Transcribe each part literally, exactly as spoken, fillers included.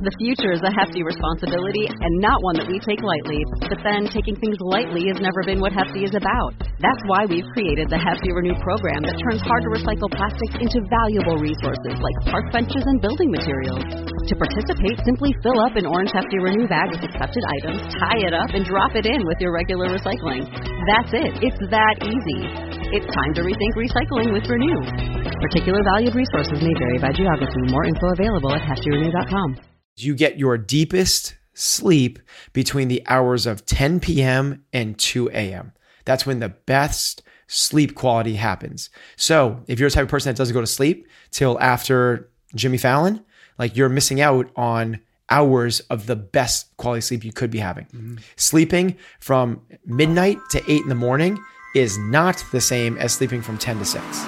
The future is a hefty responsibility and not one that we take lightly. But then taking things lightly has never been what Hefty is about. That's why we've created the Hefty Renew program that turns hard-to-recycle plastics into valuable resources like park benches and building materials. To participate, simply fill up an orange Hefty Renew bag with accepted items, tie it up, and drop it in with your regular recycling. That's it. It's that easy. It's time to rethink recycling with Renew. Particular valued resources may vary by geography. More info available at hefty renew dot com. You get your deepest sleep between the hours of ten p.m. and two a.m. That's when the best sleep quality happens. So if you're the type of person that doesn't go to sleep till after Jimmy Fallon, like you're missing out on hours of the best quality sleep you could be having. Mm-hmm. Sleeping from midnight to eight in the morning is not the same as sleeping from ten to six.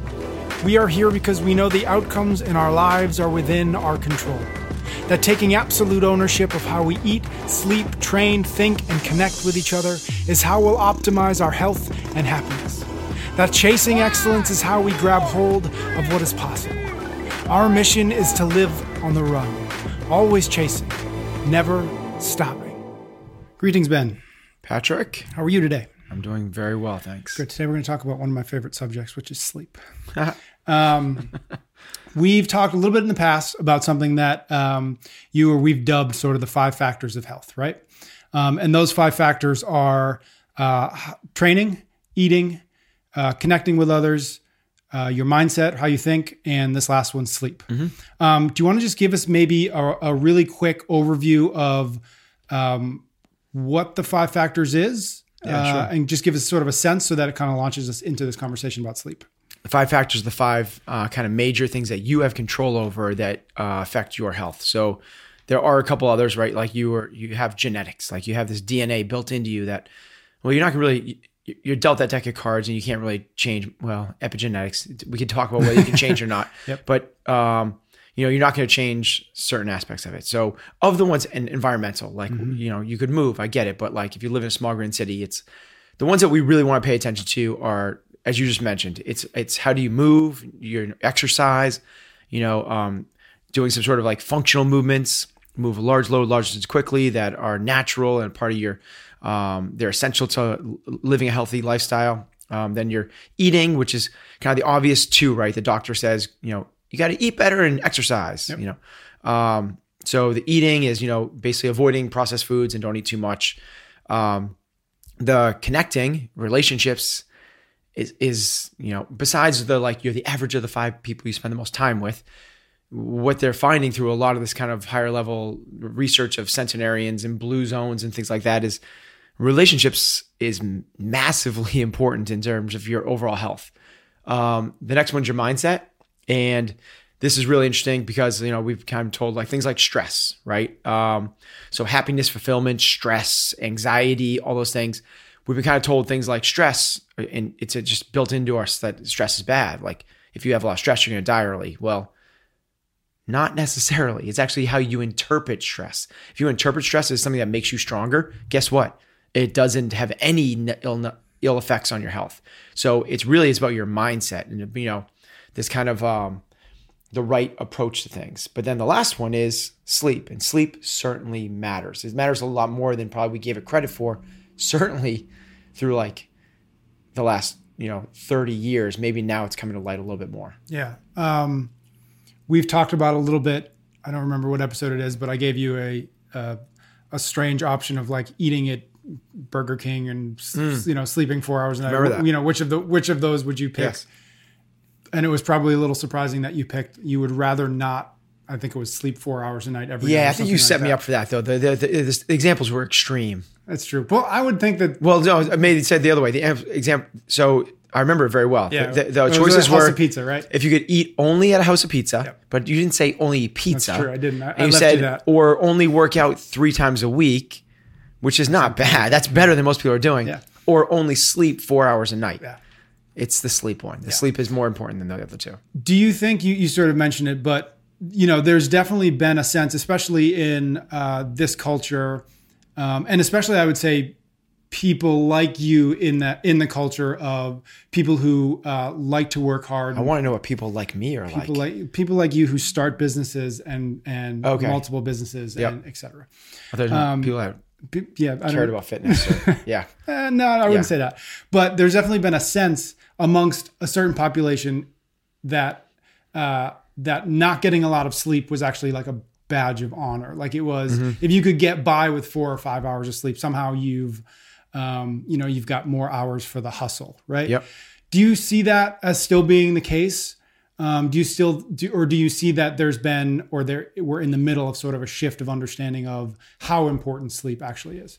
We are here because we know the outcomes in our lives are within our control. That taking absolute ownership of how we eat, sleep, train, think, and connect with each other is how we'll optimize our health and happiness. That chasing excellence is how we grab hold of what is possible. Our mission is to live on the run, always chasing, never stopping. Greetings, Ben. Patrick. How are you today? I'm doing very well, thanks. Good. Today we're going to talk about one of my favorite subjects, which is sleep. um, we've talked a little bit in the past about something that um, you or we've dubbed sort of the five factors of health, right? Um, and those five factors are uh, training, eating, uh, connecting with others, uh, your mindset, how you think, and this last one, sleep. Mm-hmm. Um, do you want to just give us maybe a, a really quick overview of um, what the five factors is? Yeah, uh, sure. And just give us sort of a sense so that it kind of launches us into this conversation about sleep. The five factors, the five uh, kind of major things that you have control over that uh, affect your health. So there are a couple others, right? Like you are, you have genetics, like you have this D N A built into you that, well, you're not gonna really, you're dealt that deck of cards and you can't really change. Well, epigenetics, we could talk about whether you can change or not, yep. but um, you know, you're not going to change certain aspects of it. So of the ones and environmental, like, mm-hmm. you know, you could move, I get it. But like, if you live in a small green city, it's the ones that we really want to pay attention to are, as you just mentioned, it's, it's how do you move, your exercise, you know, um, doing some sort of like functional movements, move a large load, large distance quickly that are natural and part of your, um, they're essential to living a healthy lifestyle. Um, then you're eating, which is kind of the obvious two, right? The doctor says, you know, you got to eat better and exercise, yep. you know? Um, so the eating is, you know, basically avoiding processed foods and don't eat too much. Um, the connecting relationships is, is, you know, besides the, like you're the average of the five people you spend the most time with, what they're finding through a lot of this kind of higher level research of centenarians and blue zones and things like that is relationships is massively important in terms of your overall health. Um, the next one's your mindset. And this is really interesting because, you know, we've kind of told like things like stress, right? Um, so happiness, fulfillment, stress, anxiety, all those things. We've been kind of told things like stress, and it's just built into us that stress is bad. Like if you have a lot of stress, you're going to die early. Well, not necessarily. It's actually how you interpret stress. If you interpret stress as something that makes you stronger, guess what? It doesn't have any ill, ill effects on your health. So it's really, it's about your mindset and, you know, this kind of um, the right approach to things. But then the last one is sleep. And sleep certainly matters. It matters a lot more than probably we gave it credit for, certainly through like the last, you know, thirty years. Maybe now it's coming to light a little bit more. Yeah. Um, we've talked about a little bit, I don't remember what episode it is, but I gave you a a, a strange option of like eating at Burger King and, mm. you know, sleeping four hours a night. Remember that. You know, which of the which of those would you pick? Yes. And it was probably a little surprising that you picked, you would rather not, I think it was sleep four hours a night every yeah, night. Yeah, I think you set like me up for that though. The, the, the, the examples were extreme. That's true. Well, I would think that. Well, no, I made it said the other way. The example, so I remember it very well. Yeah, the the, the it choices was a House were of Pizza, right? If you could eat only at a House of Pizza, yep. but you didn't say only eat pizza. That's true, I didn't. I, and I you left said, you that. Or only work out three times a week, which is not bad. That's better than most people are doing. Yeah. Or only sleep four hours a night. Yeah. It's the sleep one. The yeah. sleep is more important than the other two. Do you think, you, you sort of mentioned it, but you know, there's definitely been a sense, especially in uh, this culture, um, and especially I would say people like you in that in the culture of people who uh, like to work hard. I want to know what people like me are people like. like people like you who start businesses and and Okay. multiple businesses Yep. and et cetera. There's Um, people that Pe- Yeah, I cared don't, about fitness. So, yeah. Eh, no, I wouldn't Yeah. say that. But there's definitely been a sense amongst a certain population that uh, that not getting a lot of sleep was actually like a badge of honor. Like it was, Mm-hmm. if you could get by with four or five hours of sleep, somehow you've, um, you know, you've got more hours for the hustle, right? Yep. Do you see that as still being the case? Um, do you still do, or do you see that there's been, or there we're in the middle of sort of a shift of understanding of how important sleep actually is?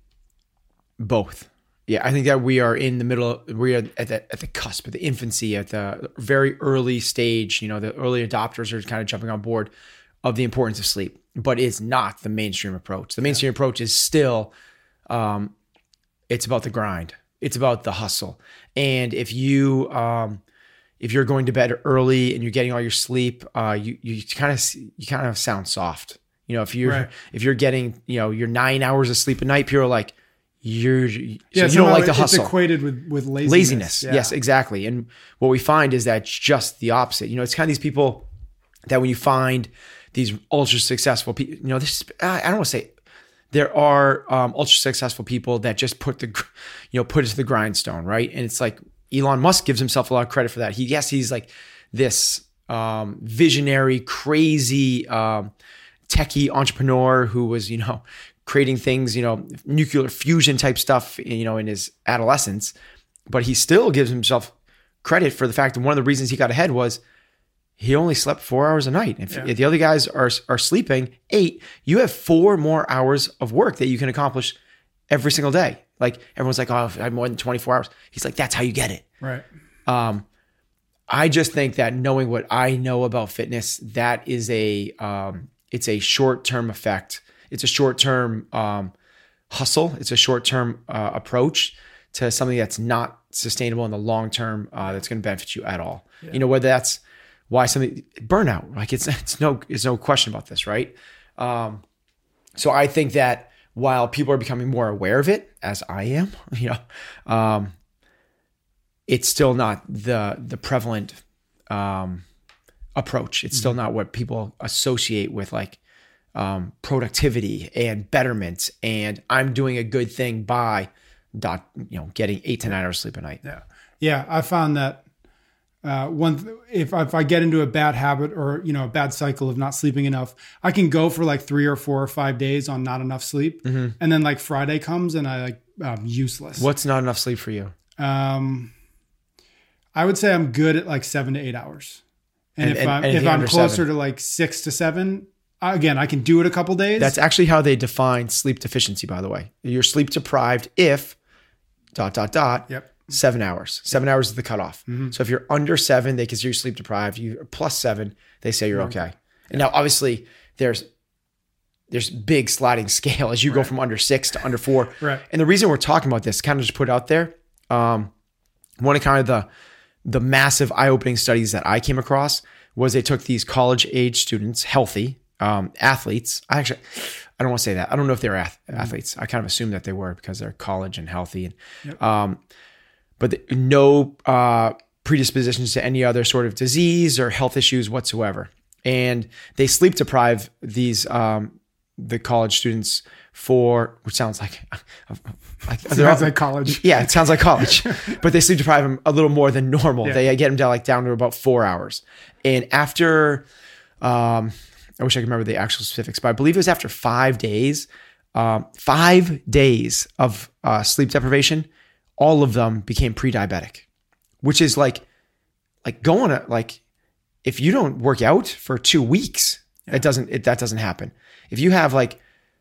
Both. Yeah, I think that we are in the middle. We are at the at the cusp, at the infancy, at the very early stage. You know, the early adopters are kind of jumping on board of the importance of sleep, but it's not the mainstream approach. The mainstream approach is still, um, it's about the grind. It's about the hustle. And if you, um, if you're going to bed early and you're getting all your sleep, uh, you you kind of you kind of sound soft. You know, if you're Right. if you're getting you know your nine hours of sleep a night, people are like, you're so Yeah, you don't somehow like the it's hustle. equated with with laziness. Laziness. Yeah. Yes, exactly. And what we find is that it's just the opposite. You know, it's kind of these people that when you find these ultra successful people, you know, this I don't want to say there are um, ultra successful people that just put the, you know, put it to the grindstone, right? And it's like Elon Musk gives himself a lot of credit for that. He, yes, he's like this um, visionary, crazy um, techie entrepreneur who was, you know, creating things, you know, nuclear fusion type stuff, you know, in his adolescence. But he still gives himself credit for the fact that one of the reasons he got ahead was he only slept four hours a night. If, Yeah. if the other guys are are sleeping eight, you have four more hours of work that you can accomplish every single day. Like everyone's like, oh, I have more than twenty-four hours. He's like, that's how you get it. Right. Um, I just think that knowing what I know about fitness, that is a, um, it's a short-term effect. It's a short-term um, hustle. It's a short-term uh, approach to something that's not sustainable in the long term. Uh, that's going to benefit you at all. Yeah. You know, whether that's why something burnout, like it's it's no it's no question about this, right? Um, so I think that while people are becoming more aware of it, as I am, you know, um, it's still not the the prevalent um, approach. It's still not what people associate with like um, productivity and betterment. And I'm doing a good thing by dot, you know, getting eight to nine hours sleep a night. Yeah. Yeah. I found that uh, one, th- if, if I get into a bad habit or, you know, a bad cycle of not sleeping enough, I can go for like three or four or five days on not enough sleep. Mm-hmm. And then like Friday comes and I like, I'm useless. What's not enough sleep for you? Um, I would say I'm good at like seven to eight hours. And, And- if and I'm, if anything I'm under closer seven? to like six to seven, again, I can do it a couple days. That's actually how they define sleep deficiency, by the way. You're sleep deprived if dot, dot, dot, Yep. seven hours. Seven hours is the cutoff. Mm-hmm. So if you're under seven, they consider you sleep deprived. You plus seven, they say you're okay. And now obviously there's there's big sliding scale as you go from under six to under four. Right. And the reason we're talking about this, kind of just put it out there, um, one of kind of the the massive eye-opening studies that I came across was they took these college age students, healthy um, athletes. I actually, I don't want to say that. I don't know if they were ath- athletes. I kind of assumed that they were because they're college and healthy. And, Yep. um, but the, no uh, predispositions to any other sort of disease or health issues whatsoever. And they sleep deprive these um, the college students for, which sounds like, like they're Sounds all- like college. yeah, it sounds like college, but they sleep deprive them a little more than normal. Yeah. They get them down like down to about four hours. And after, um, I wish I could remember the actual specifics, but I believe it was after five days, um, five days of uh, sleep deprivation, all of them became pre-diabetic, which is like, like going to like, if you don't work out for two weeks, it doesn't, it, that doesn't happen. If you have like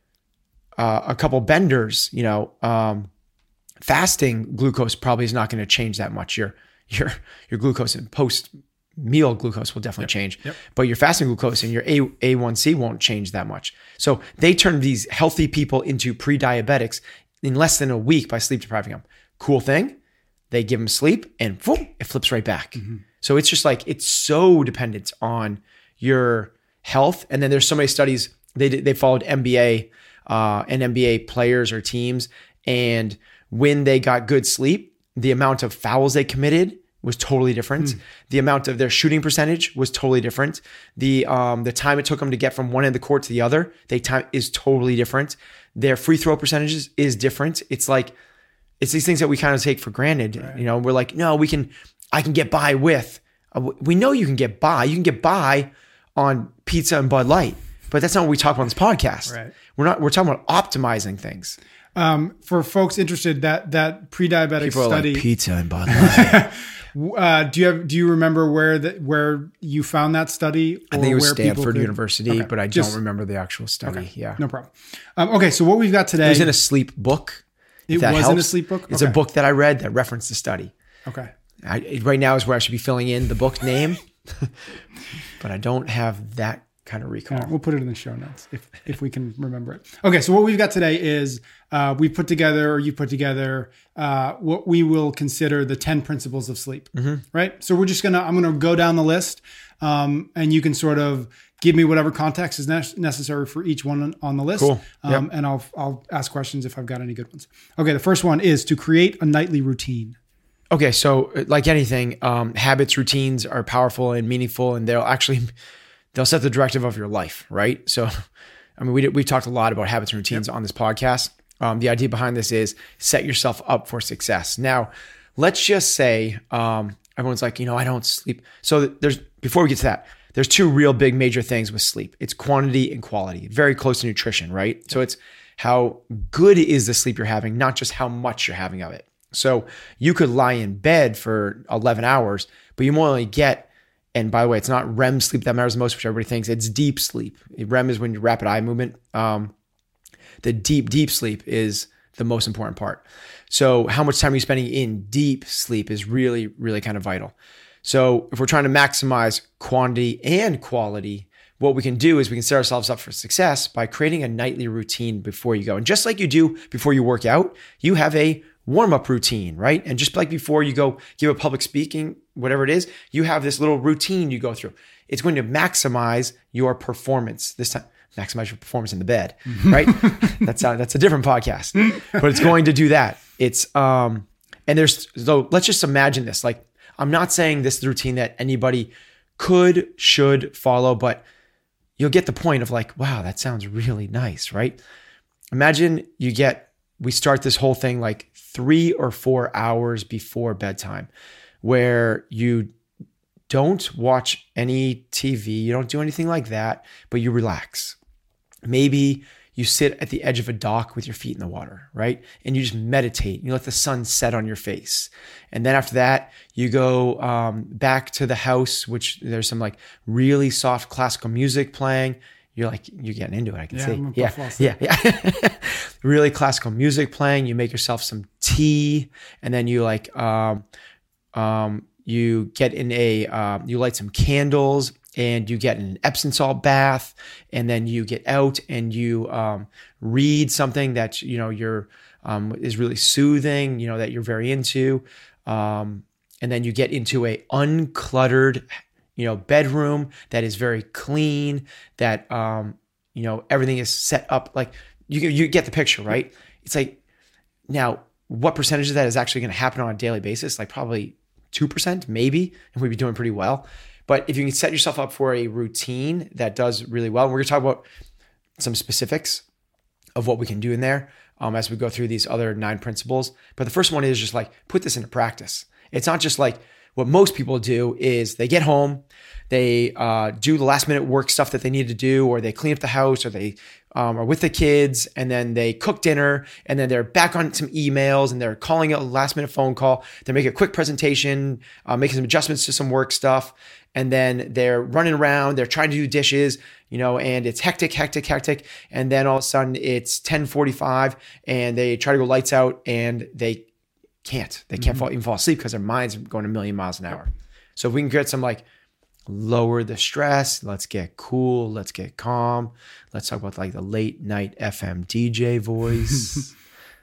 uh, a couple benders, you know, um, fasting glucose probably is not going to change that much. Your, your, your glucose and post meal glucose will definitely change, Yep. but your fasting glucose and your A, A one C won't change that much. So they turn these healthy people into pre-diabetics in less than a week by sleep depriving them. Cool thing. They give them sleep and boom, it flips right back. Mm-hmm. So it's just like, it's so dependent on your health. And then there's so many studies, they did, they followed N B A uh, and N B A players or teams. And when they got good sleep, the amount of fouls they committed was totally different. Mm. The amount of their shooting percentage was totally different. The um, the time it took them to get from one end of the court to the other, they time is totally different. Their free throw percentages is different. It's like, it's these things that we kind of take for granted. Right. You know, we're like, no, we can, I can get by with. Uh, we know you can get by. You can get by on pizza and Bud Light, but that's not what we talk about on this podcast. Right. We're not. We're talking about optimizing things. Um, for folks interested, that that pre-diabetic People study, are like pizza and Bud Light. uh, do you have? Do you remember where that where you found that study? Or I think it was where Stanford could, University, okay. but I Just, don't remember the actual study. Okay. Yeah, no problem. Um, okay, so what we've got today, it was in a sleep book. It was helps. in a sleep book. Okay. It's a book that I read that referenced the study. Okay. I, right now is where I should be filling in the book name, but I don't have that kind of recall. Right, we'll put it in the show notes if if we can remember it. Okay, so what we've got today is uh, we put together, or you put together, uh, what we will consider the ten principles of sleep. Mm-hmm. Right. So we're just gonna I'm gonna go down the list, um, and you can sort of give me whatever context is ne- necessary for each one on the list. Cool. Yep. Um, and I'll I'll ask questions if I've got any good ones. Okay, the first one is to create a nightly routine. Okay, so like anything, um, habits, routines are powerful and meaningful, and they'll actually they'll set the directive of your life, right? So, I mean, we we've talked a lot about habits and routines yep. on this podcast. Um, the idea behind this is set yourself up for success. Now, let's just say um, everyone's like, you know, I don't sleep. So there's before we get to that, there's two real big major things with sleep. It's quantity and quality. Very close to nutrition, right? So it's how good is the sleep you're having, not just how much you're having of it. So you could lie in bed for eleven hours, but you more only get, and by the way, it's not R E M sleep that matters the most, which everybody thinks. It's deep sleep. R E M is when you rapid eye movement. Um, the deep, deep sleep is the most important part. So how much time are you spending in deep sleep is really, really kind of vital. So if we're trying to maximize quantity and quality, what we can do is we can set ourselves up for success by creating a nightly routine before you go. And just like you do before you work out, you have a warm-up routine, right? And just like before you go give a public speaking, whatever it is, you have this little routine you go through. It's going to maximize your performance. This time, maximize your performance in the bed, right? that's a, that's a different podcast, but it's going to do that. It's, um, and there's, so let's just imagine this. Like, I'm not saying this is the routine that anybody could, should follow, but you'll get the point of like, wow, that sounds really nice, right? Imagine you get, we start this whole thing like three or four hours before bedtime where you don't watch any T V, you don't do anything like that, but you relax. Maybe you sit at the edge of a dock with your feet in the water, right? And you just meditate. You let the sun set on your face. And then after that, you go um, back to the house, which there's some like really soft classical music playing. You're like, you're getting into it, I can yeah, see. Yeah, yeah, yeah. Really classical music playing. You make yourself some tea, and then you like, um, um, you get in a, uh, you light some candles, and you get in an Epsom salt bath, and then you get out and you um, read something that you know you're um, is really soothing, you know that you're very into, um, and then you get into a uncluttered, you know, bedroom that is very clean, that, um, you know, everything is set up. Like you, you get the picture, right? It's like, now what percentage of that is actually going to happen on a daily basis? Like probably two percent, maybe, and we'd be doing pretty well. But if you can set yourself up for a routine that does really well, and we're going to talk about some specifics of what we can do in there um, as we go through these other nine principles. But the first one is just like, put this into practice. It's not just like, what most people do is they get home, they uh, do the last minute work stuff that they need to do, or they clean up the house, or they um, are with the kids, and then they cook dinner, and then they're back on some emails, and they're calling a last minute phone call. They make a quick presentation, uh, making some adjustments to some work stuff, and then they're running around, they're trying to do dishes, you know, and it's hectic, hectic, hectic. And then all of a sudden it's ten forty-five, and they try to go lights out, and they can't. They can't mm-hmm. fall, even fall asleep because their mind's going a million miles an hour. So if we can get some like lower the stress, let's get cool, let's get calm. Let's talk about like the late night F M D J voice.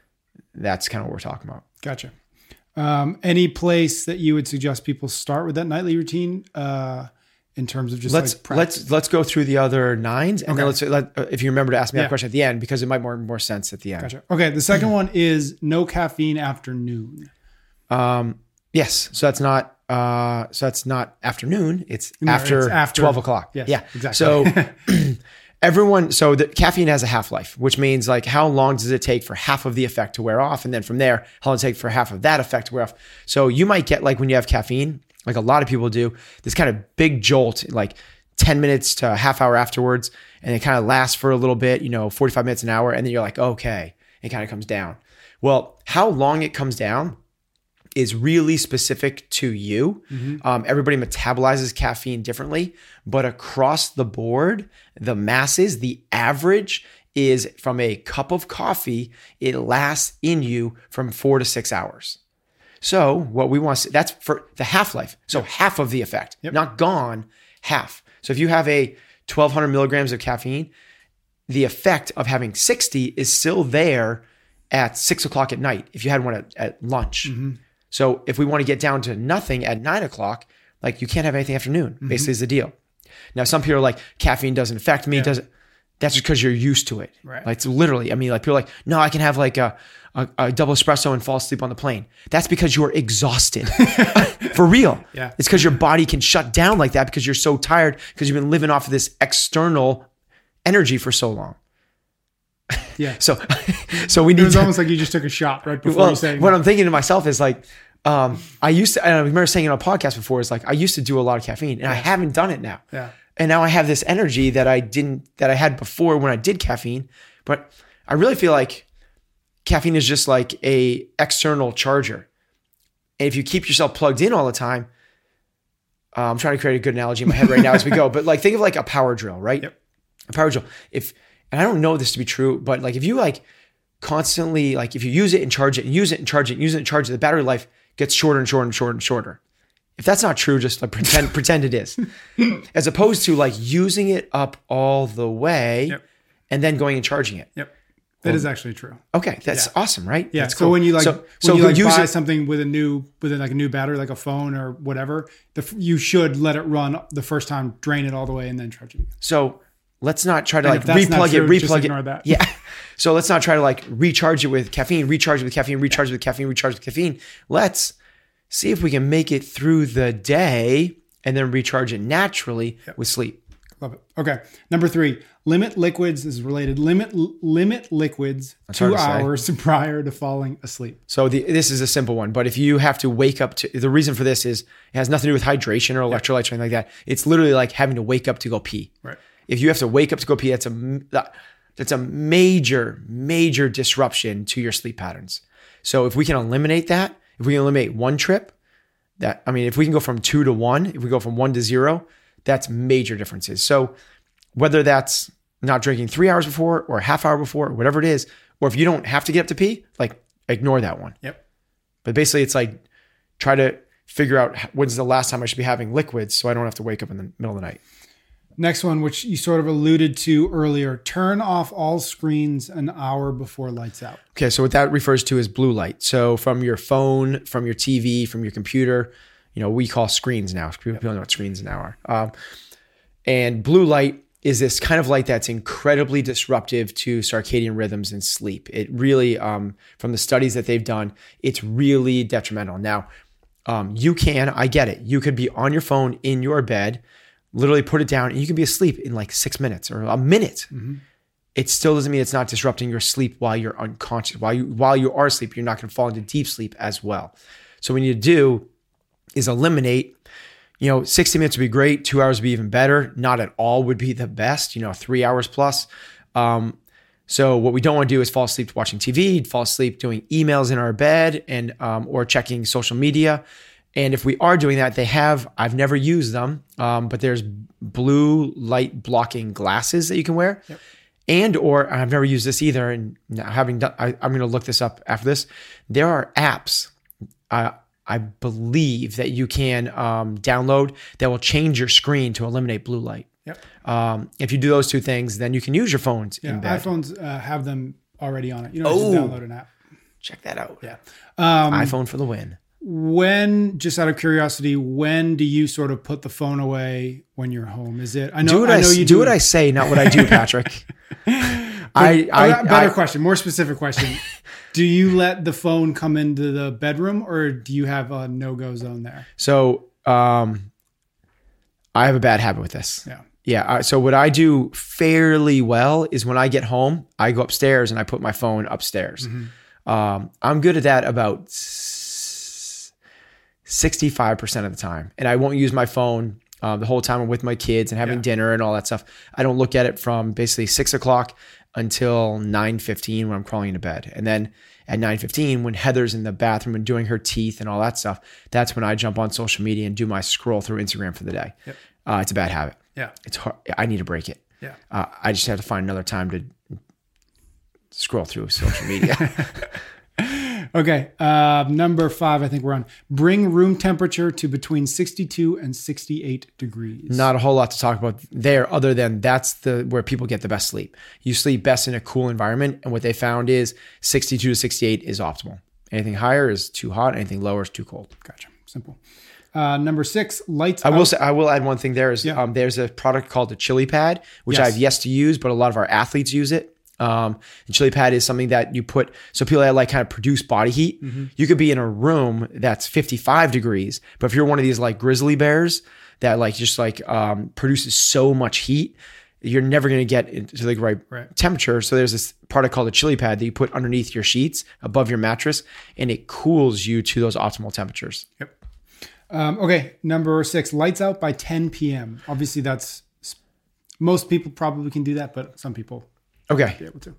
That's kind of what we're talking about. Gotcha. Um, any place that you would suggest people start with that nightly routine? Uh, in terms of just let's like let's let's go through the other nines, and Okay. then let's let, uh, if you remember to ask me Yeah. that question at the end, because it might make more more sense at the end. Gotcha. Okay. The second one is no caffeine after noon. Um, yes. So that's not uh, so that's not afternoon. It's No, after it's after- twelve o'clock. Yes, yeah. exactly. So everyone. So the caffeine has a half life, which means like how long does it take for half of the effect to wear off, and then from there, how long does it take for half of that effect to wear off? So you might get like when you have caffeine, like a lot of people do, this kind of big jolt, like ten minutes to a half hour afterwards, and it kind of lasts for a little bit, you know, forty-five minutes, an hour, and then you're like, okay, it kind of comes down. Well, how long it comes down is really specific to you. Mm-hmm. Um, everybody metabolizes caffeine differently, but across the board, the masses, the average is from a cup of coffee, it lasts in you from four to six hours. So what we want to see, that's for the half-life. So Yep. half of the effect, Yep. not gone, half. So if you have a twelve hundred milligrams of caffeine, the effect of having sixty is still there at six o'clock at night if you had one at, at lunch. Mm-hmm. So if we want to get down to nothing at nine o'clock, like you can't have anything afternoon, Mm-hmm. basically is the deal. Now, some people are like, caffeine doesn't affect me. Yeah. It doesn't. That's just because you're used to it. Right. Like it's literally, I mean, like people are like, no, I can have like a, a, a double espresso and fall asleep on the plane. That's because you're exhausted. For real. Yeah. It's because your body can shut down like that because you're so tired because you've been living off of this external energy for so long. Yeah. So, so we It need was to, almost like you just took a shot right before well, you said what I'm thinking to myself is like, um, I used to, and I remember saying it on a podcast before, is like, I used to do a lot of caffeine and I haven't done it now. Yeah. And now I have this energy that I didn't, that I had before when I did caffeine. But I really feel like caffeine is just like a external charger. And if you keep yourself plugged in all the time, uh, I'm trying to create a good analogy in my head right now as we go, but like, think of like a power drill, right? Yep. A power drill. If, and I don't know this to be true, but like if you like constantly, like if you use it and charge it and use it and charge it and use it and charge it, the battery life gets shorter and shorter and shorter and shorter. If that's not true, just like pretend pretend it is. As opposed to like using it up all the way Yep. and then going and charging it. Yep. That is actually true. Okay, that's Yeah. awesome, right? Yeah. That's So when you like, so, when so you like use buy it, something with a new, with like a new battery, like a phone or whatever, the, f- you should let it run the first time, drain it all the way, and then charge it again. so let's not try to And like if that's not replug true, it, just replug ignore it. that. Yeah. So let's not try to like recharge it with caffeine, recharge it with caffeine, recharge it with caffeine, recharge it with caffeine. Let's see if we can make it through the day and then recharge it naturally with sleep. Love it. Okay. Number three, limit liquids this is related. Limit limit liquids hard two to say. hours prior to falling asleep. So the, this is a simple one, but if you have to wake up to, the reason for this is it has nothing to do with hydration or electrolytes or anything like that. It's literally like having to wake up to go pee. Right. If you have to wake up to go pee, that's a that's a major, major disruption to your sleep patterns. So if we can eliminate that, if we can eliminate one trip, that I mean, if we can go from two to one, if we go from one to zero, that's major differences. So whether that's not drinking three hours before or a half hour before, or whatever it is, or if you don't have to get up to pee, like ignore that one. Yep. But basically, it's like try to figure out when's the last time I should be having liquids so I don't have to wake up in the middle of the night. Next one, which you sort of alluded to earlier, turn off all screens an hour before lights out. Okay, so what that refers to is blue light. So from your phone, from your T V, from your computer, you know, we call screens now. People don't know what screens now are. Um, and blue light is this kind of light that's incredibly disruptive to circadian rhythms and sleep. It really, um, from the studies that they've done, it's really detrimental. Now, um, you can, I get it. You could be on your phone in your bed, literally put it down, and you can be asleep in like six minutes or a minute. Mm-hmm. It still doesn't mean it's not disrupting your sleep while you're unconscious. While you while you are asleep, you're not going to fall into deep sleep as well. So what you need to do is eliminate, you know, sixty minutes would be great. Two hours would be even better. Not at all would be the best, you know, three hours plus. Um, so what we don't want to do is fall asleep watching T V, fall asleep doing emails in our bed and, um, or checking social media. And if we are doing that, they have, I've never used them, um, but there's blue light blocking glasses that you can wear. Yep. And, or I've never used this either. And now having done, I, I'm going to look this up after this. There are apps, uh, I believe that you can um, download that will change your screen to eliminate blue light. Yep. Um, if you do those two things, then you can use your phones Yeah. in bed. iPhones uh, have them already on it. You don't Oh. just download an app. Check that out. Yeah. Um, iPhone for the win. when, just out of curiosity, when do you sort of put the phone away when you're home? Is it, I know, do what I I, know you do do what I say, not what I do, Patrick. I, I, better I, question, more specific question. Do you let the phone come into the bedroom, or do you have a no-go zone there? So, um, I have a bad habit with this. Yeah. Yeah. Uh, so what I do fairly well is when I get home, I go upstairs and I put my phone upstairs. Mm-hmm. Um, I'm good at that about sixty-five percent of the time. And I won't use my phone um, the whole time I'm with my kids and having yeah. dinner and all that stuff. I don't look at it from basically six o'clock until nine fifteen when I'm crawling into bed. And then at nine fifteen, when Heather's in the bathroom and doing her teeth and all that stuff, that's when I jump on social media and do my scroll through Instagram for the day. Yep. Uh, it's a bad habit. Yeah. It's hard. I need to break it. Yeah. Uh, I just have to find another time to scroll through social media. Okay. Uh, number five, I think we're on. Bring room temperature to between sixty-two and sixty-eight degrees. Not a whole lot to talk about there, other than that's the where people get the best sleep. You sleep best in a cool environment, and what they found is sixty-two to sixty-eight is optimal. Anything higher is too hot. Anything lower is too cold. Gotcha. Simple. Uh, number six, lights I out. will say, I will add one thing there is yeah. um, there's a product called the Chili Pad, which yes. I've yet to use, but a lot of our athletes use it. Um, the Chili Pad is something that you put, so people that like kind of produce body heat, mm-hmm. you could be in a room that's fifty-five degrees, but if you're one of these like grizzly bears that like just like um, produces so much heat, you're never going to get into the right, right temperature. So there's this product called a Chili Pad that you put underneath your sheets above your mattress, and it cools you to those optimal temperatures. Yep. Um, okay. Number six, lights out by ten p.m. Obviously that's, most people probably can do that, but some people okay. be able to.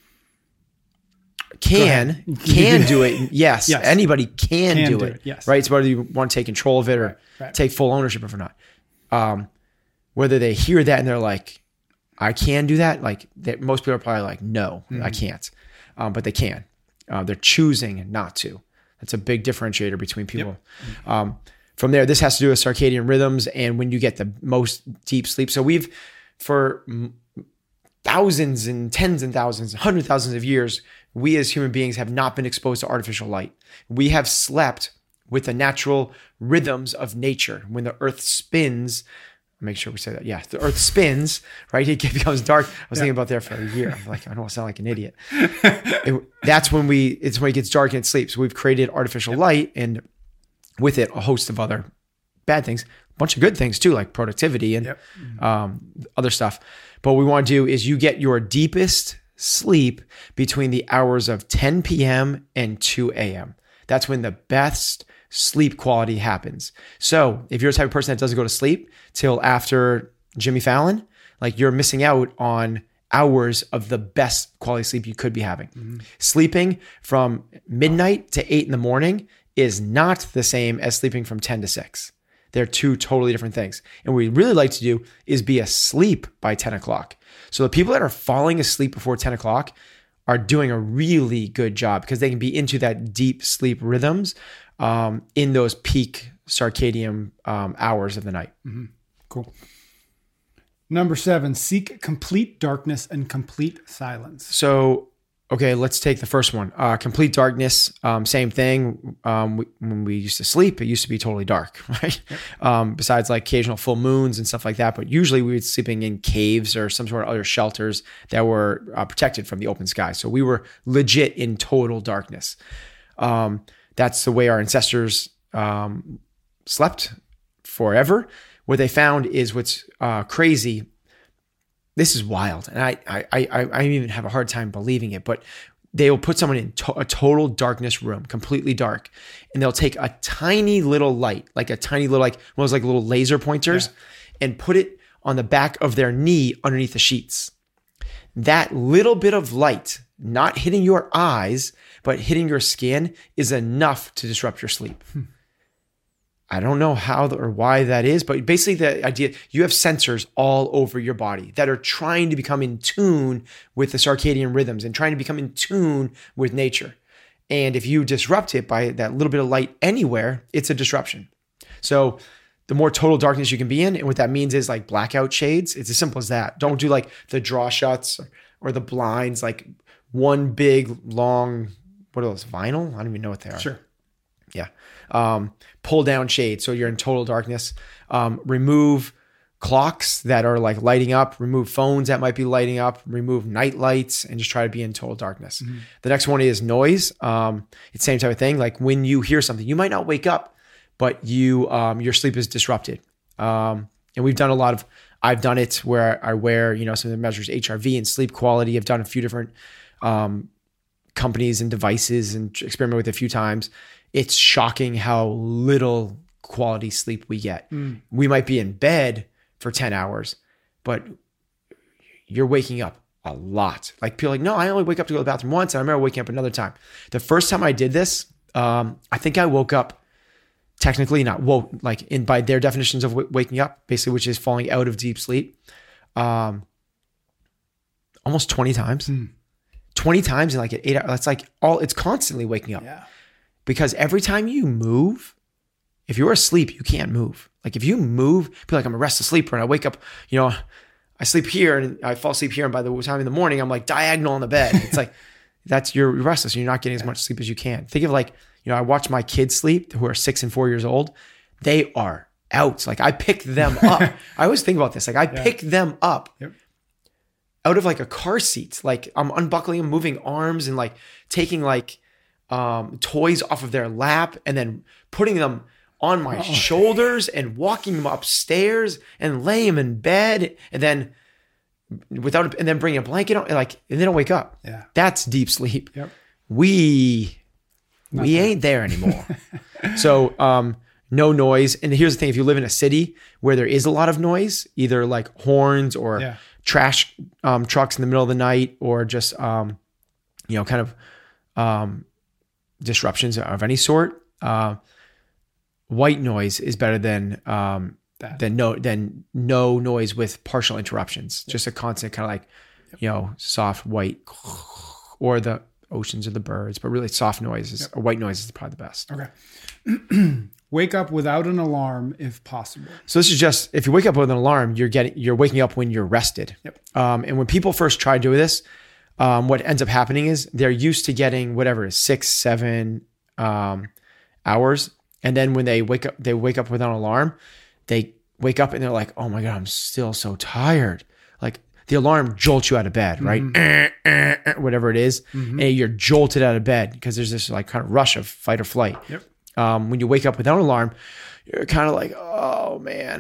Can, can do it. Yes. yes. Anybody can, can do, do it. it. Yes. Right. It's whether you want to take control of it or right. Right. take full ownership of it or not. Um, whether they hear that and they're like, I can do that. Like that, most people are probably like, no, mm-hmm. I can't. Um, but they can. Uh, they're choosing not to. That's a big differentiator between people. Yep. Um, from there, this has to do with circadian rhythms and when you get the most deep sleep. So we've, for thousands and tens and thousands, hundreds of thousands of years, we as human beings have not been exposed to artificial light. We have slept with the natural rhythms of nature. When the earth spins, make sure we say that. Yeah, the earth spins, right? It becomes dark. I was yeah. thinking about that for a year. I'm like, I don't want to sound like an idiot. it, that's when we, it's when it gets dark and it sleeps. So we've created artificial yep. light and with it, a host of other bad things, a bunch of good things too, like productivity and yep. um, other stuff. But what we want to do is you get your deepest sleep between the hours of ten p.m. and two a.m. That's when the best sleep quality happens. So if you're the type of person that doesn't go to sleep till after Jimmy Fallon, like you're missing out on hours of the best quality sleep you could be having. Mm-hmm. Sleeping from midnight to eight in the morning is not the same as sleeping from ten to six. They're two totally different things. And what we really like to do is be asleep by ten o'clock. So the people that are falling asleep before ten o'clock are doing a really good job because they can be into that deep sleep rhythms um, in those peak circadian um, hours of the night. Mm-hmm. Cool. Number seven, seek complete darkness and complete silence. So, okay, let's take the first one. Uh, complete darkness, um, same thing. Um, we, when we used to sleep, it used to be totally dark, right? Yep. Um, besides like occasional full moons and stuff like that. But usually we were sleeping in caves or some sort of other shelters that were uh, protected from the open sky. So we were legit in total darkness. Um, that's the way our ancestors um, slept forever. What they found is what's uh, crazy. This is wild. And I, I, I, I even have a hard time believing it, but they will put someone in to- a total darkness room, completely dark. And they'll take a tiny little light, like a tiny little, like one of those like little laser pointers yeah. and put it on the back of their knee underneath the sheets. That little bit of light, not hitting your eyes, but hitting your skin is enough to disrupt your sleep. Hmm. I don't know how or why that is, but basically the idea, you have sensors all over your body that are trying to become in tune with the circadian rhythms and trying to become in tune with nature. And if you disrupt it by that little bit of light anywhere, it's a disruption. So the more total darkness you can be in, and what that means is like blackout shades. It's as simple as that. Don't do like the draw shuts or, or the blinds, like one big long, what are those, vinyl? I don't even know what they are. Sure. Yeah. Um, pull down shade. So you're in total darkness. Um, remove clocks that are like lighting up, remove phones that might be lighting up, remove night lights, and just try to be in total darkness. Mm-hmm. The next one is noise. Um, it's the same type of thing. Like when you hear something, you might not wake up, but you, um, your sleep is disrupted. Um, and we've done a lot of, I've done it where I wear, you know, something that measures H R V and sleep quality. I've done a few different, um, companies and devices and experiment with it a few times. It's shocking how little quality sleep we get. Mm. We might be in bed for ten hours, but you're waking up a lot. Like people are like, no, I only wake up to go to the bathroom once. And I remember waking up another time. The first time I did this, um, I think I woke up technically not woke, like in by their definitions of w- waking up, basically, which is falling out of deep sleep. Um, almost twenty times, mm. twenty times in like an eight hours. That's like all, it's constantly waking up. Yeah. Because every time you move, if you're asleep, you can't move. Like if you move, be like, I'm a restless sleeper and I wake up, you know, I sleep here and I fall asleep here. And by the time in the morning, I'm like diagonal on the bed. It's like, that's, you're restless and you're not getting as much sleep as you can. Think of like, you know, I watch my kids sleep who are six and four years old. They are out. Like I pick them up. I always think about this. Like I yeah. pick them up yep. out of like a car seat. Like I'm unbuckling them, moving arms and like taking like um, toys off of their lap and then putting them on my oh. shoulders and walking them upstairs and laying them in bed and then without, and then bringing a blanket on, like, and they don't wake up. Yeah. That's deep sleep. Yep. We, Not we that. ain't there anymore. So, um, no noise. And here's the thing, if you live in a city where there is a lot of noise, either like horns or yeah. trash, um, trucks in the middle of the night, or just, um, you know, kind of, um, disruptions of any sort, uh, white noise is better than um that. than no than no noise with partial interruptions. Yep. Just a constant kind of like, yep. you know, soft white, or the oceans or the birds, but really soft noises. Yep. Or white noise is probably the best. Okay. Wake up without an alarm if possible. So this is just, if you wake up with an alarm, you're getting you're waking up when you're rested. Yep. Um, and when people first try doing this, um, what ends up happening is they're used to getting whatever is six, seven um, hours. And then when they wake up, they wake up without an alarm, they wake up and they're like, oh my God, I'm still so tired. Like the alarm jolts you out of bed, right? Mm-hmm. Eh, eh, eh, whatever it is. Mm-hmm. And you're jolted out of bed because there's this like kind of rush of fight or flight. Yep. Um, when you wake up without an alarm, you're kind of like, oh man,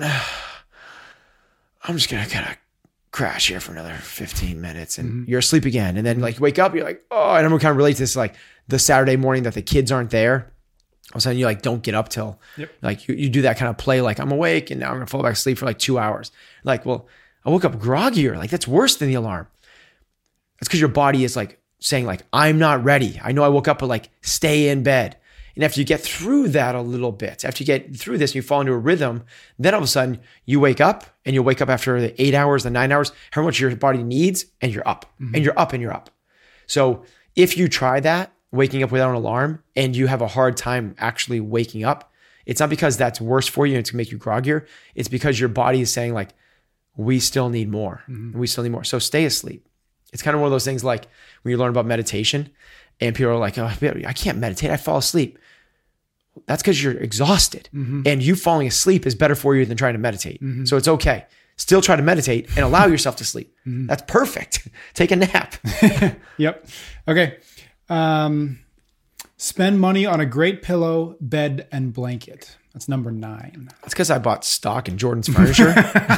I'm just going to kind of crash here for another fifteen minutes and mm-hmm. you're asleep again. And then like you wake up, you're like, oh, and I'm kind of relate to this, like the Saturday morning that the kids aren't there. All of a sudden you like don't get up till yep. like you, you do that kind of play, like I'm awake and now I'm gonna fall back asleep for like two hours. Like, well, I woke up groggier. Like that's worse than the alarm. That's because your body is like saying like, I'm not ready. I know I woke up, but like stay in bed. And after you get through that a little bit, after you get through this and you fall into a rhythm, then all of a sudden you wake up and you wake up after the eight hours, the nine hours, how much your body needs, and you're up mm-hmm. and you're up and you're up. So if you try that, waking up without an alarm, and you have a hard time actually waking up, it's not because that's worse for you and it's gonna make you groggier. It's because your body is saying like, we still need more. Mm-hmm. We still need more. So stay asleep. It's kind of one of those things like when you learn about meditation and people are like, oh, I can't meditate. I fall asleep. That's because you're exhausted mm-hmm. and you falling asleep is better for you than trying to meditate. Mm-hmm. So it's okay. Still try to meditate and allow yourself to sleep. Mm-hmm. That's perfect. Take a nap. Yep. Okay. Um, spend money on a great pillow, bed, and blanket. That's number nine. That's because I bought stock in Jordan's Furniture.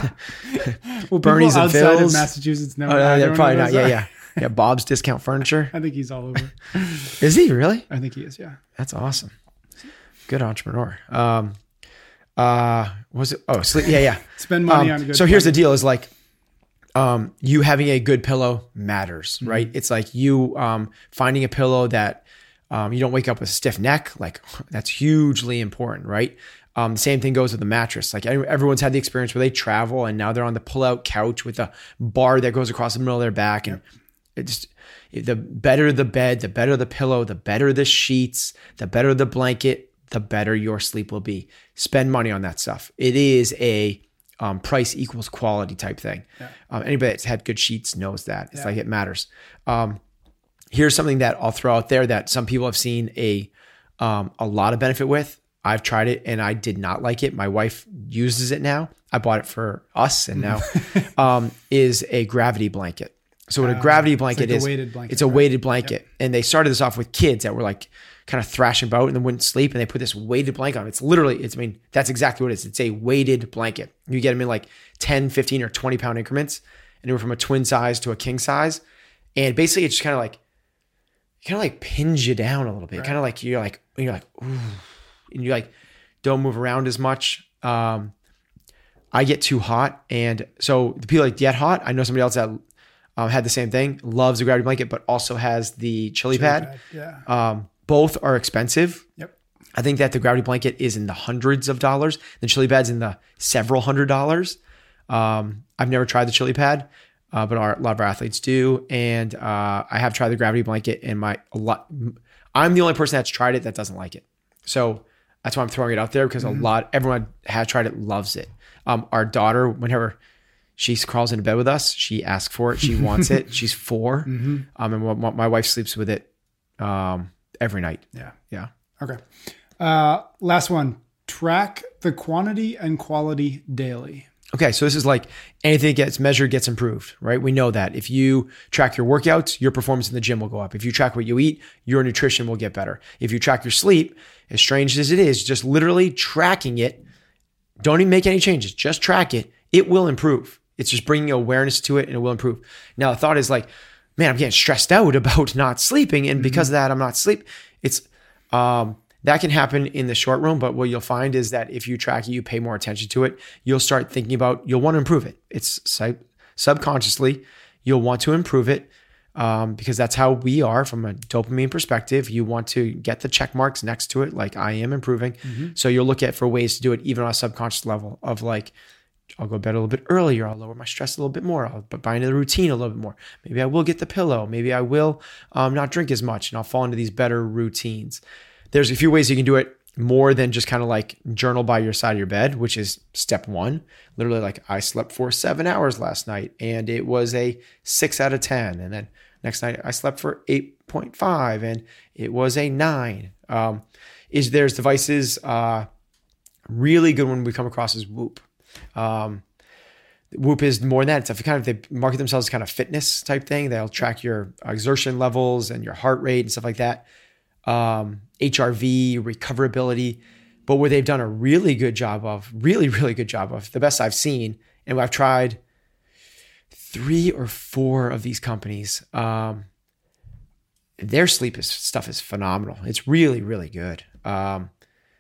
Well, Bernie's and outside Phil's. of Massachusetts know. Oh, yeah, yeah, probably not. Yeah, yeah. Yeah, Bob's Discount Furniture. I think he's all over. Is he really? I think he is, yeah. That's awesome. Good entrepreneur. Um, uh, was it? Oh, sleep. Yeah, yeah. Spend money um, on a good So here's the deal is like, um, you having a good pillow matters, mm-hmm. right? It's like you, um, finding a pillow that, um, you don't wake up with a stiff neck. Like that's hugely important, right? Um, the same thing goes with the mattress. Like everyone's had the experience where they travel and now they're on the pull-out couch with a bar that goes across the middle of their back. And it just, the better the bed, the better the pillow, the better the sheets, the better the blanket, the better your sleep will be. Spend money on that stuff. It is a um, price equals quality type thing. Yeah. Um, anybody that's had good sheets knows that. It's yeah. like it matters. Um, here's something that I'll throw out there that some people have seen a um, a lot of benefit with. I've tried it and I did not like it. My wife uses it now. I bought it for us and now um, is a gravity blanket. So what a gravity blanket it's like is, a weighted blanket, it's a right? weighted blanket. Yep. And they started this off with kids that were like kind of thrashing about and then wouldn't sleep. And they put this weighted blanket on. It's literally, it's, I mean, that's exactly what it is. It's a weighted blanket. You get them in like ten, fifteen or twenty pound increments. And they were from a twin size to a king size. And basically it's just kind of like, kind of like pins you down a little bit. Right. Kind of like, you're like, you're like, ooh. And you like, don't move around as much. Um, I get too hot. And so the people like get hot. I know somebody else that um, had the same thing, loves the gravity blanket, but also has the chili, chili pad. pad. Yeah. Um, both are expensive. Yep. I think that the gravity blanket is in the hundreds of dollars. The chili pad's in the several hundred dollars. Um, I've never tried the chili pad, uh, but our, a lot of our athletes do. And uh, I have tried the gravity blanket and my, a lot, I'm the only person that's tried it that doesn't like it. So that's why I'm throwing it out there because mm-hmm. a lot, everyone has tried it, loves it. Um, our daughter, whenever she crawls into bed with us, she asks for it. She wants it. She's four. Mm-hmm. Um, and my, my wife sleeps with it um, every night. Yeah. Yeah. Okay. Uh, last one, track the quantity and quality daily. Okay. So this is like anything that gets measured gets improved, right? We know that if you track your workouts, your performance in the gym will go up. If you track what you eat, your nutrition will get better. If you track your sleep, as strange as it is, just literally tracking it, don't even make any changes, just track it. It will improve. It's just bringing awareness to it and it will improve. Now the thought is like, man, I'm getting stressed out about not sleeping. And because mm-hmm. of that, I'm not sleep. It's, um, that can happen in the short run, but what you'll find is that if you track it, you pay more attention to it, you'll start thinking about, you'll want to improve it. It's sub- subconsciously, you'll want to improve it um, because that's how we are from a dopamine perspective. You want to get the check marks next to it, like I am improving. Mm-hmm. So you'll look at for ways to do it even on a subconscious level of like, I'll go to bed a little bit earlier. I'll lower my stress a little bit more. I'll buy into the routine a little bit more. Maybe I will get the pillow. Maybe I will um, not drink as much and I'll fall into these better routines. There's a few ways you can do it more than just kind of like journal by your side of your bed, which is step one. Literally like I slept for seven hours last night and it was a six out of ten. And then next night I slept for eight point five and it was a nine. Um, is there's devices, uh, really good one we come across is Whoop. Um, Whoop is more than that. It's a kind of, they market themselves as kind of fitness type thing. They'll track your exertion levels and your heart rate and stuff like that. Um, H R V, recoverability, but where they've done a really good job of, really, really good job of, the best I've seen, and I've tried three or four of these companies. Um, their sleep is, stuff is phenomenal. It's really, really good. Um,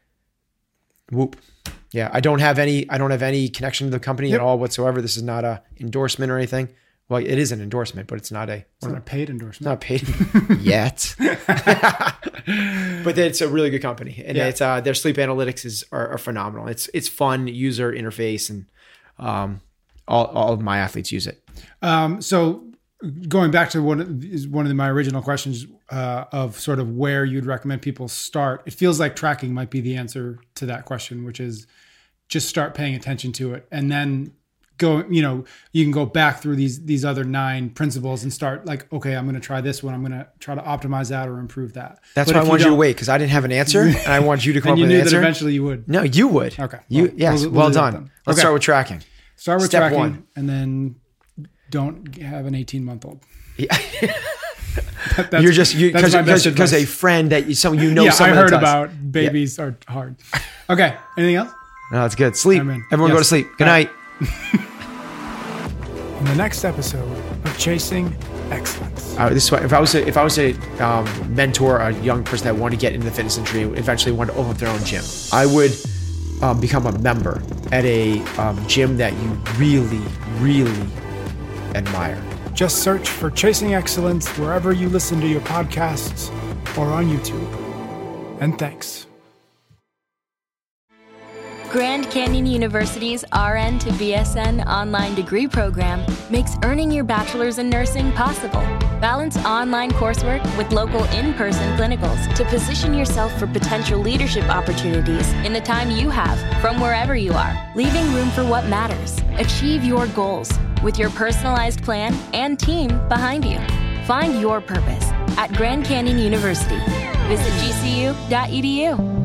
Whoop. Yeah, I don't have any, I don't have any connection to the company yep. at all whatsoever. This is not a endorsement or anything. Well, it is an endorsement, but it's not a... It's not a paid endorsement. Not paid yet. But it's a really good company. And yeah. it's uh, their sleep analytics is are, are phenomenal. It's it's fun user interface and um, all, all of my athletes use it. Um, so going back to one of, one of my original questions uh, of sort of where you'd recommend people start, it feels like tracking might be the answer to that question, which is just start paying attention to it. And then... go, you know, you can go back through these these other nine principles and start like, okay, I'm going to try this one. I'm going to try to optimize that or improve that. That's why I wanted you to wait because I didn't have an answer and I wanted you to come and up with an answer. And you knew that eventually you would. No, you would. Okay. You well, yes. We'll, well we'll done. Let's okay. start with tracking. Start with Step tracking one. And then don't have an eighteen month old. Yeah. that, You're just you because because a friend that you some you know yeah, someone I heard that does. about babies yeah. are hard. Okay. Anything else? No, that's good. Sleep. Everyone yes. go to sleep. Good Bye. night. In the next episode of Chasing Excellence. Uh, this is what, if I was to, if I was to um, mentor a young person that wanted to get into the fitness industry, eventually wanted to open up their own gym, I would um, become a member at a um, gym that you really, really admire. Just search for Chasing Excellence wherever you listen to your podcasts or on YouTube. And thanks. Grand Canyon University's R N to B S N online degree program makes earning your bachelor's in nursing possible. Balance online coursework with local in-person clinicals to position yourself for potential leadership opportunities in the time you have from wherever you are, leaving room for what matters. Achieve your goals with your personalized plan and team behind you. Find your purpose at Grand Canyon University. Visit g c u dot e d u.